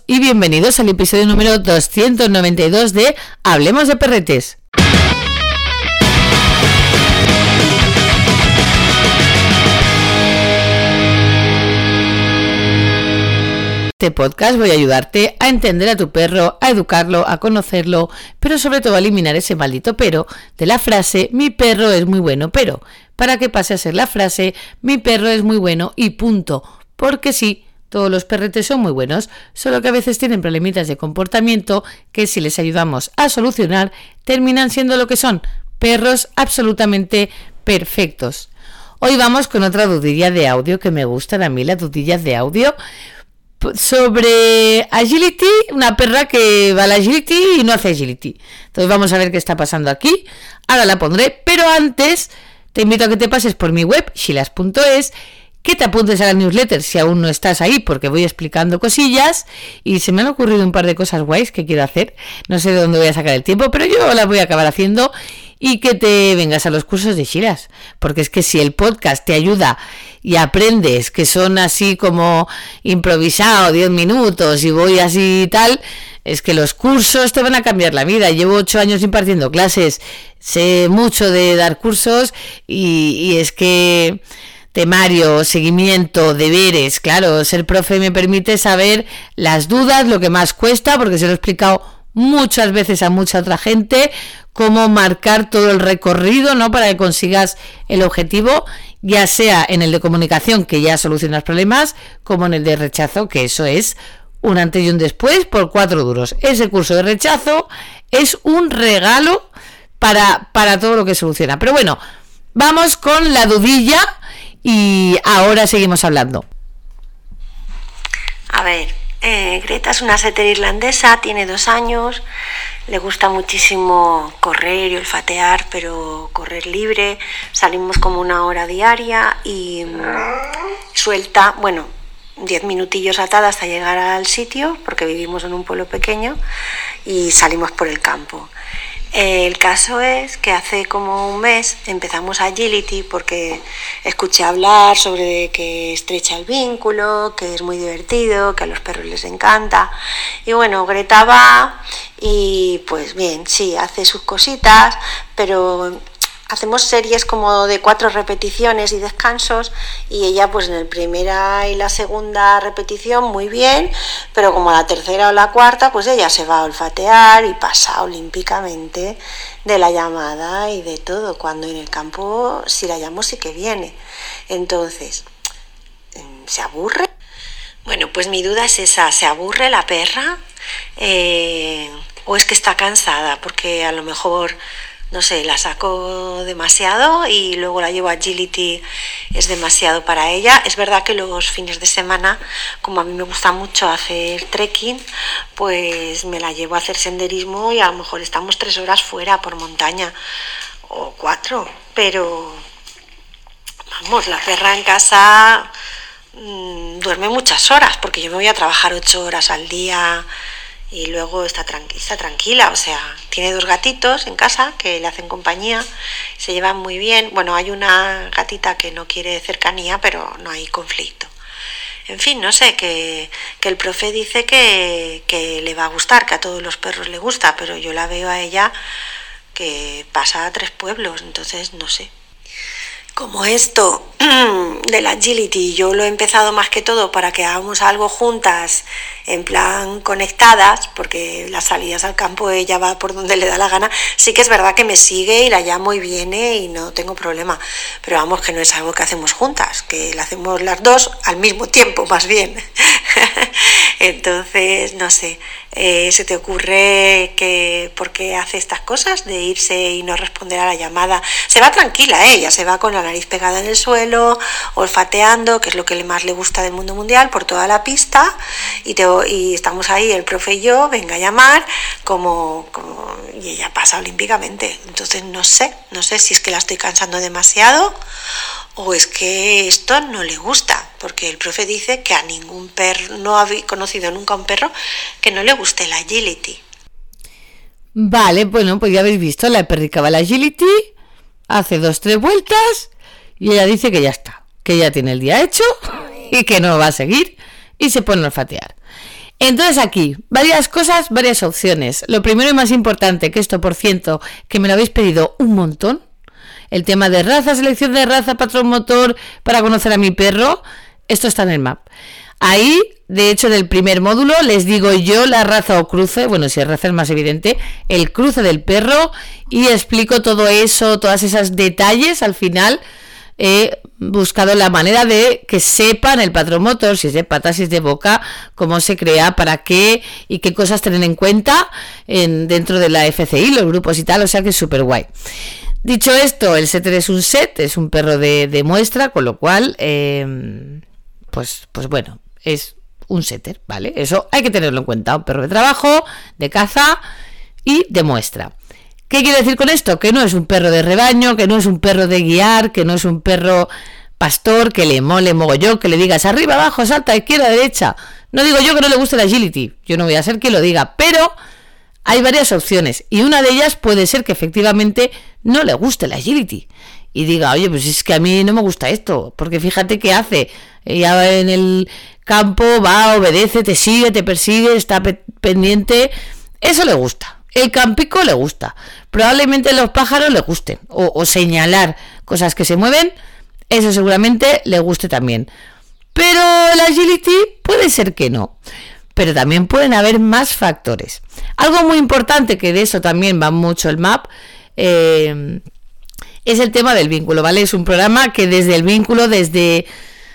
y bienvenidos al episodio número 292 de Hablemos de Perretes. Este podcast voy a ayudarte a entender a tu perro, a educarlo, a conocerlo, pero sobre todo a eliminar ese maldito pero de la frase mi perro es muy bueno, pero para que pase a ser la frase mi perro es muy bueno y punto, porque sí, todos los perretes son muy buenos, solo que a veces tienen problemitas de comportamiento que si les ayudamos a solucionar terminan siendo lo que son, perros absolutamente perfectos. Hoy vamos con otra dudilla de audio que me gustan a mí, las dudillas de audio sobre agility, una perra que va al agility y no hace agility. Entonces vamos a ver qué está pasando aquí. Ahora la pondré, pero antes te invito a que te pases por mi web, shilas.es, que te apuntes a la newsletter si aún no estás ahí, porque voy explicando cosillas y se me han ocurrido un par de cosas guays que quiero hacer. No sé de dónde voy a sacar el tiempo, pero yo las voy a acabar haciendo. Y que te vengas a los cursos de Shilas, porque es que si el podcast te ayuda y aprendes que son así como improvisado 10 minutos y voy así y tal, es que los cursos te van a cambiar la vida. Llevo 8 años impartiendo clases, sé mucho de dar cursos y es que temario, seguimiento, deberes, claro, ser profe me permite saber las dudas, lo que más cuesta, porque se lo he explicado muchas veces a mucha otra gente, cómo marcar todo el recorrido, ¿no? Para que consigas el objetivo, ya sea en el de comunicación, que ya solucionas problemas, como en el de rechazo, que eso es un antes y un después por 4 duros. Ese curso de rechazo es un regalo para todo lo que soluciona. Pero bueno, vamos con la dudilla y ahora seguimos hablando. A ver, Greta es una setter irlandesa, tiene 2 años, le gusta muchísimo correr y olfatear, pero correr libre. Salimos como 1 hora diaria y suelta, 10 minutillos atada hasta llegar al sitio, porque vivimos en un pueblo pequeño y salimos por el campo. El caso es que hace como un mes empezamos agility porque escuché hablar sobre que estrecha el vínculo, que es muy divertido, que a los perros les encanta. Y bueno, Greta va y pues bien, sí, hace sus cositas, pero hacemos series como de 4 repeticiones y descansos y ella pues en la primera y la segunda repetición muy bien, pero como la tercera o la cuarta pues ella se va a olfatear y pasa olímpicamente de la llamada y de todo, cuando en el campo si la llamo sí que viene. Entonces, ¿se aburre? Bueno, pues mi duda es esa, ¿se aburre la perra? ¿O es que está cansada? Porque a lo mejor no sé, la saco demasiado y luego la llevo a agility, es demasiado para ella. Es verdad que los fines de semana, como a mí me gusta mucho hacer trekking, pues me la llevo a hacer senderismo y a lo mejor estamos 3 horas fuera por montaña o 4, pero vamos, la perra en casa duerme muchas horas porque yo me voy a trabajar 8 horas al día y luego está tranquila, o sea, tiene 2 gatitos en casa que le hacen compañía, se llevan muy bien. Bueno, hay una gatita que no quiere cercanía, pero no hay conflicto. En fin, no sé, que el profe dice que le va a gustar, que a todos los perros le gusta, pero yo la veo a ella que pasa a 3 pueblos, entonces no sé. Como esto del agility, yo lo he empezado más que todo para que hagamos algo juntas, en plan conectadas, porque las salidas al campo ella va por donde le da la gana. Sí que es verdad que me sigue y la llamo y viene y no tengo problema, pero vamos, que no es algo que hacemos juntas, que lo hacemos las 2 al mismo tiempo, más bien. Entonces, no sé, ¿se te ocurre que por qué hace estas cosas de irse y no responder a la llamada? Se va tranquila, ella se va con la nariz pegada en el suelo, olfateando, que es lo que más le gusta del mundo mundial, por toda la pista, y estamos ahí, el profe y yo, venga a llamar, y ella pasa olímpicamente. Entonces no sé si es que la estoy cansando demasiado o es que esto no le gusta, porque el profe dice que a ningún perro, no ha conocido nunca un perro que no le guste el agility. Vale, bueno, pues ya habéis visto, la perrica va al agility, hace 2-3 vueltas y ella dice que ya está, que ya tiene el día hecho y que no va a seguir y se pone a olfatear. Entonces aquí, varias cosas, varias opciones. Lo primero y más importante, que esto por ciento, que me lo habéis pedido un montón, el tema de raza, selección de raza, patrón motor, para conocer a mi perro, esto está en el map. Ahí, de hecho, del primer módulo, les digo yo la raza o cruce, bueno, si es raza es más evidente, el cruce del perro, y explico todo eso, todas esas detalles al final. He buscado la manera de que sepan el patrón motor, si es de patas, si es de boca, cómo se crea, para qué y qué cosas tener en cuenta dentro de la FCI, los grupos y tal, o sea que es súper guay. Dicho esto, el setter es un set, es un perro de muestra, con lo cual, pues bueno, es un setter, ¿vale? Eso hay que tenerlo en cuenta, un perro de trabajo, de caza y de muestra. ¿Qué quiere decir con esto? Que no es un perro de rebaño, que no es un perro de guiar, que no es un perro pastor, que le mole mogollón, que le digas arriba, abajo, salta, izquierda, derecha. No digo yo que no le guste la agility, yo no voy a ser que lo diga, pero hay varias opciones y una de ellas puede ser que efectivamente no le guste la agility y diga, oye, pues es que a mí no me gusta esto, porque fíjate qué hace, ella en el campo va, obedece, te sigue, te persigue, está pendiente, eso le gusta. El campico le gusta, probablemente los pájaros le gusten, o señalar cosas que se mueven, eso seguramente le guste también. Pero el agility puede ser que no, pero también pueden haber más factores. Algo muy importante, que de eso también va mucho el map, es el tema del vínculo, ¿vale? Es un programa que desde el vínculo, desde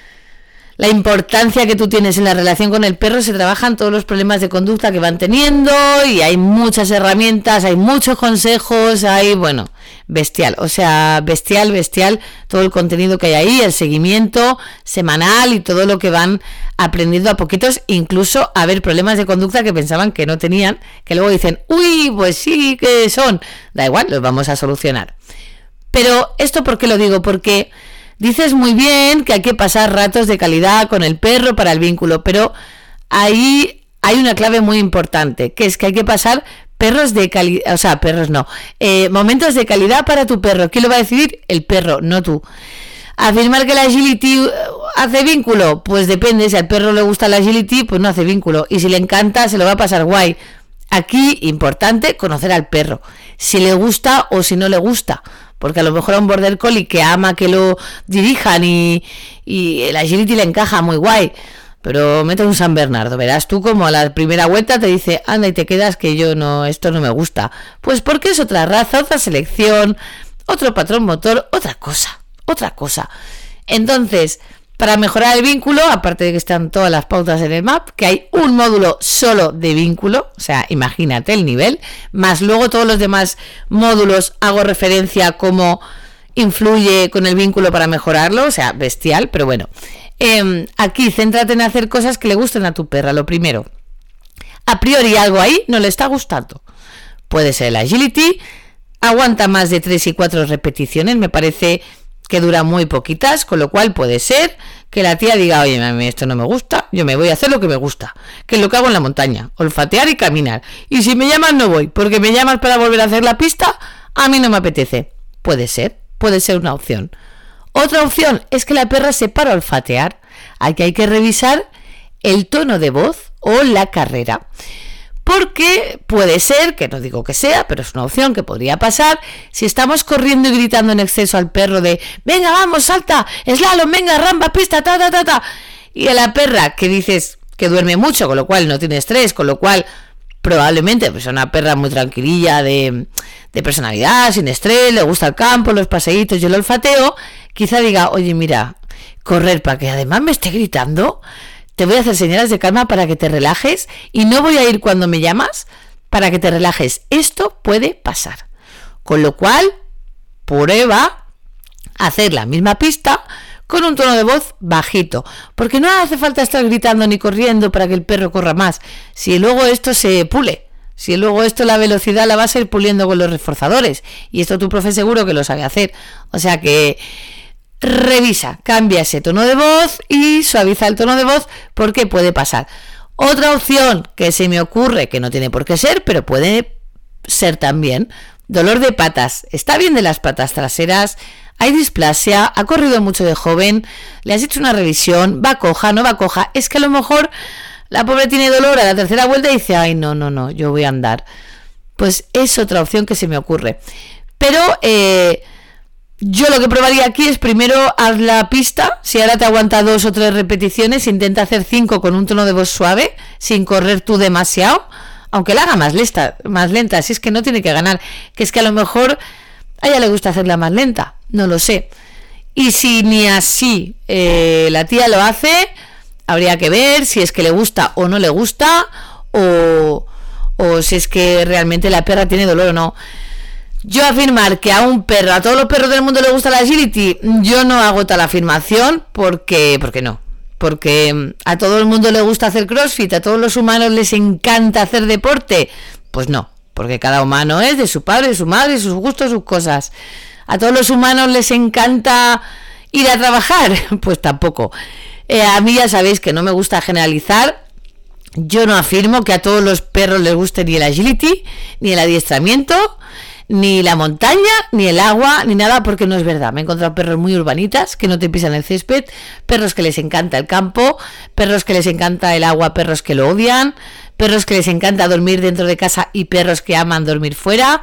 la importancia que tú tienes en la relación con el perro, se trabajan todos los problemas de conducta que van teniendo, y hay muchas herramientas, hay muchos consejos, hay, bueno, bestial, o sea, bestial, todo el contenido que hay ahí, el seguimiento semanal y todo lo que van aprendiendo a poquitos, incluso a ver problemas de conducta que pensaban que no tenían, que luego dicen, uy, pues sí que son, da igual, los vamos a solucionar. Pero esto, ¿por qué lo digo? Porque dices muy bien que hay que pasar ratos de calidad con el perro para el vínculo, pero ahí hay una clave muy importante, que es que hay que pasar perros de calidad, o sea, perros no, momentos de calidad para tu perro. ¿Quién lo va a decidir? El perro, no tú. Afirmar que la agility hace vínculo, pues depende. Si al perro le gusta la agility, pues no hace vínculo, y si le encanta, se lo va a pasar guay. Aquí, importante, conocer al perro, si le gusta o si no le gusta, porque a lo mejor a un border collie que ama que lo dirijan y el agility le encaja muy guay, pero mete un San Bernardo, verás tú como a la primera vuelta te dice, anda y te quedas, que yo no, esto no me gusta, pues porque es otra raza, otra selección, otro patrón motor, otra cosa. Entonces, para mejorar el vínculo, aparte de que están todas las pautas en el map, que hay un módulo solo de vínculo, o sea, imagínate el nivel, más luego todos los demás módulos hago referencia a cómo influye con el vínculo para mejorarlo, o sea, bestial, pero bueno. Aquí, céntrate en hacer cosas que le gusten a tu perra, lo primero. A priori algo ahí no le está gustando. Puede ser el agility, aguanta más de 3 y 4 repeticiones, me parece que dura muy poquitas, con lo cual puede ser que la tía diga, oye, mami, esto no me gusta, yo me voy a hacer lo que me gusta, que es lo que hago en la montaña, olfatear y caminar, y si me llamas no voy, porque me llamas para volver a hacer la pista, a mí no me apetece. Puede ser una opción. Otra opción es que la perra se para a olfatear. Aquí hay que revisar el tono de voz o la carrera, porque puede ser, que no digo que sea, pero es una opción que podría pasar, si estamos corriendo y gritando en exceso al perro de venga, vamos, salta, slalom, venga, ramba, pista, y a la perra que dices que duerme mucho, con lo cual no tiene estrés, con lo cual probablemente pues una perra muy tranquililla de personalidad, sin estrés, le gusta el campo, los paseitos y el olfateo, quizá diga, oye, mira, correr para que además me esté gritando, te voy a hacer señales de calma para que te relajes y no voy a ir cuando me llamas para que te relajes. Esto puede pasar. Con lo cual, prueba hacer la misma pista con un tono de voz bajito, porque no hace falta estar gritando ni corriendo para que el perro corra más. Si luego esto se pule, si luego esto la velocidad la vas a ir puliendo con los reforzadores, y esto tu profe seguro que lo sabe hacer. O sea que revisa, cambia ese tono de voz y suaviza el tono de voz, porque puede pasar. Otra opción que se me ocurre, que no tiene por qué ser, pero puede ser también, dolor de patas. Está bien de las patas traseras, hay displasia, ha corrido mucho de joven, le has hecho una revisión, va coja, no va coja. Es que a lo mejor La pobre tiene dolor a la tercera vuelta y dice, ay, no, yo voy a andar. Pues es otra opción que se me ocurre. Pero yo lo que probaría aquí es primero haz la pista. Si ahora te aguanta 2 o 3 repeticiones, intenta hacer 5 con un tono de voz suave, sin correr tú demasiado. Aunque la haga más lenta, si es que no tiene que ganar. Que es que a lo mejor a ella le gusta hacerla más lenta, no lo sé. Y si ni así la tía lo hace, habría que ver si es que le gusta o no le gusta, o si es que realmente la perra tiene dolor o no. Yo afirmar que a todos los perros del mundo le gusta la agility, yo no hago tal afirmación porque no. Porque a todo el mundo le gusta hacer crossfit, a todos los humanos les encanta hacer deporte, pues no, porque cada humano es de su padre, de su madre, sus gustos, sus cosas. A todos los humanos les encanta ir a trabajar, pues tampoco. A mí ya sabéis que no me gusta generalizar. Yo no afirmo que a todos los perros les guste ni el agility, ni el adiestramiento, ni la montaña, ni el agua, ni nada, porque no es verdad. Me he encontrado perros muy urbanitas que no te pisan el césped, perros que les encanta el campo, perros que les encanta el agua, perros que lo odian, perros que les encanta dormir dentro de casa y perros que aman dormir fuera.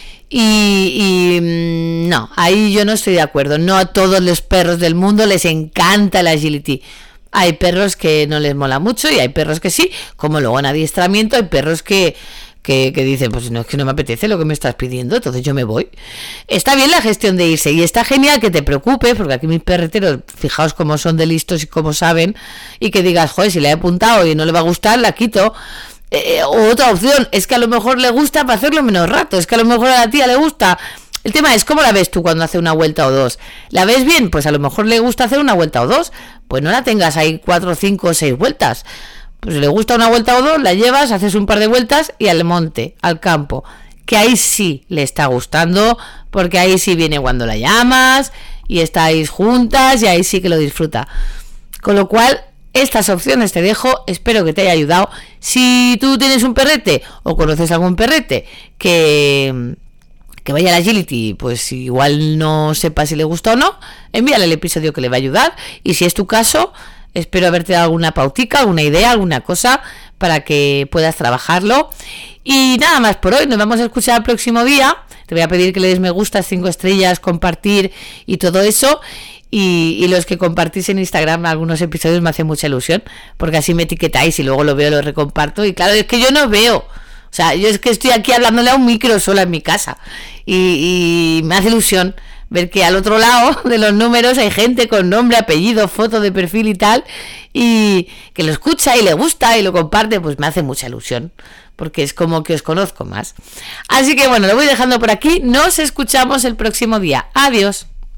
Y no, ahí yo no estoy de acuerdo. No a todos los perros del mundo les encanta el agility. Hay perros que no les mola mucho y hay perros que sí, como luego en adiestramiento hay perros que dicen, pues no, es que no me apetece lo que me estás pidiendo, entonces yo me voy. Está bien la gestión de irse y está genial que te preocupes, porque aquí mis perreteros, fijaos cómo son de listos y cómo saben, y que digas, joder, si le he apuntado y no le va a gustar, la quito. Otra opción es que a lo mejor le gusta para hacerlo menos rato, es que a lo mejor a la tía le gusta. El tema es, ¿cómo la ves tú cuando hace una vuelta o 2? ¿La ves bien? Pues a lo mejor le gusta hacer una vuelta o 2, pues no la tengas ahí 4, 5 o 6 vueltas. Pues si le gusta una vuelta o 2, la llevas, haces un par de vueltas y al monte, al campo, que ahí sí le está gustando, porque ahí sí viene cuando la llamas y estáis juntas y ahí sí que lo disfruta. Con lo cual, estas opciones te dejo, espero que te haya ayudado. Si tú tienes un perrete o conoces algún perrete que vaya a la agility, pues igual no sepa si le gusta o no, envíale el episodio que le va a ayudar. Y si es tu caso, espero haberte dado alguna pautica, alguna idea, alguna cosa para que puedas trabajarlo. Y nada más por hoy, nos vamos a escuchar el próximo día. Te voy a pedir que le des me gusta, 5 estrellas, compartir y todo eso. Y los que compartís en Instagram algunos episodios me hace mucha ilusión, porque así me etiquetáis y luego lo veo, lo recomparto. Y claro, es que yo no veo. O sea, yo es que estoy aquí hablándole a un micro sola en mi casa. Y me hace ilusión ver que al otro lado de los números hay gente con nombre, apellido, foto de perfil y tal, y que lo escucha y le gusta y lo comparte, pues me hace mucha ilusión, porque es como que os conozco más. Así que bueno, lo voy dejando por aquí, nos escuchamos el próximo día. Adiós.